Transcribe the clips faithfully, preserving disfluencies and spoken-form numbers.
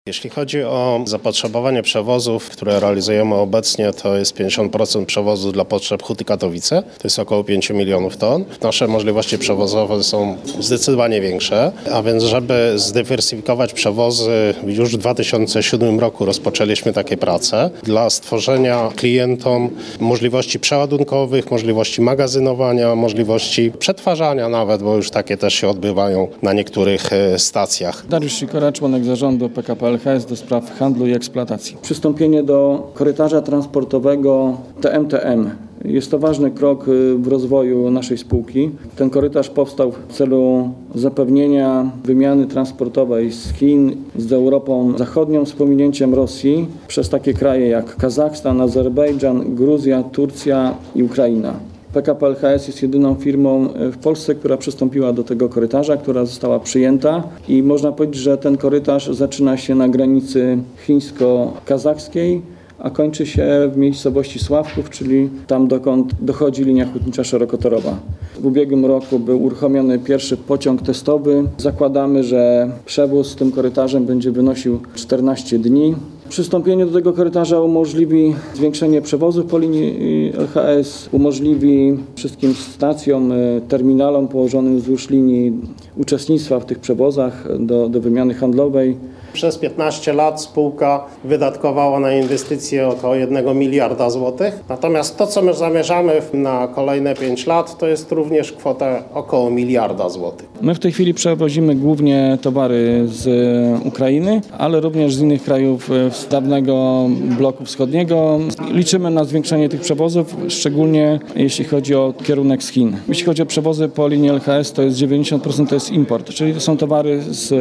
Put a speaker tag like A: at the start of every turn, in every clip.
A: Jeśli chodzi o zapotrzebowanie przewozów, które realizujemy obecnie, to jest pięćdziesiąt procent przewozu dla potrzeb Huty Katowice, to jest około pięć milionów ton. Nasze możliwości przewozowe są zdecydowanie większe, a więc żeby zdywersyfikować przewozy, już w dwa tysiące siódmym roku rozpoczęliśmy takie prace dla stworzenia klientom możliwości przeładunkowych, możliwości magazynowania, możliwości przetwarzania nawet, bo już takie też się odbywają na niektórych stacjach.
B: Dariusz Sikora, członek zarządu P K P L H S do spraw handlu i eksploatacji. Przystąpienie do korytarza transportowego T M T M. Jest to ważny krok w rozwoju naszej spółki. Ten korytarz powstał w celu zapewnienia wymiany transportowej z Chin z Europą Zachodnią z pominięciem Rosji przez takie kraje jak Kazachstan, Azerbejdżan, Gruzja, Turcja i Ukraina. P K P L H S jest jedyną firmą w Polsce, która przystąpiła do tego korytarza, która została przyjęta i można powiedzieć, że ten korytarz zaczyna się na granicy chińsko-kazachskiej, a kończy się w miejscowości Sławków, czyli tam dokąd dochodzi linia hutnicza szerokotorowa. W ubiegłym roku był uruchomiony pierwszy pociąg testowy. Zakładamy, że przewóz tym korytarzem będzie wynosił czternaście dni. Przystąpienie do tego korytarza umożliwi zwiększenie przewozów po linii L H S, umożliwi wszystkim stacjom, terminalom położonym wzdłuż linii uczestnictwa w tych przewozach do, do wymiany handlowej.
A: Przez piętnaście lat spółka wydatkowała na inwestycje około jednego miliarda złotych. Natomiast to, co my zamierzamy na kolejne pięć lat, to jest również kwota około miliarda złotych.
B: My w tej chwili przewozimy głównie towary z Ukrainy, ale również z innych krajów z dawnego bloku wschodniego. Liczymy na zwiększenie tych przewozów, szczególnie jeśli chodzi o kierunek z Chin. Jeśli chodzi o przewozy po linii L H S, to jest dziewięćdziesiąt procent to jest import, czyli to są towary z,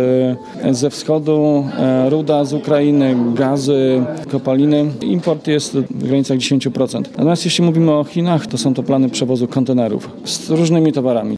B: ze wschodu, ruda z Ukrainy, gazy, kopaliny. Import jest w granicach dziesięć procent. Natomiast jeśli mówimy o Chinach, to są to plany przewozu kontenerów z różnymi towarami.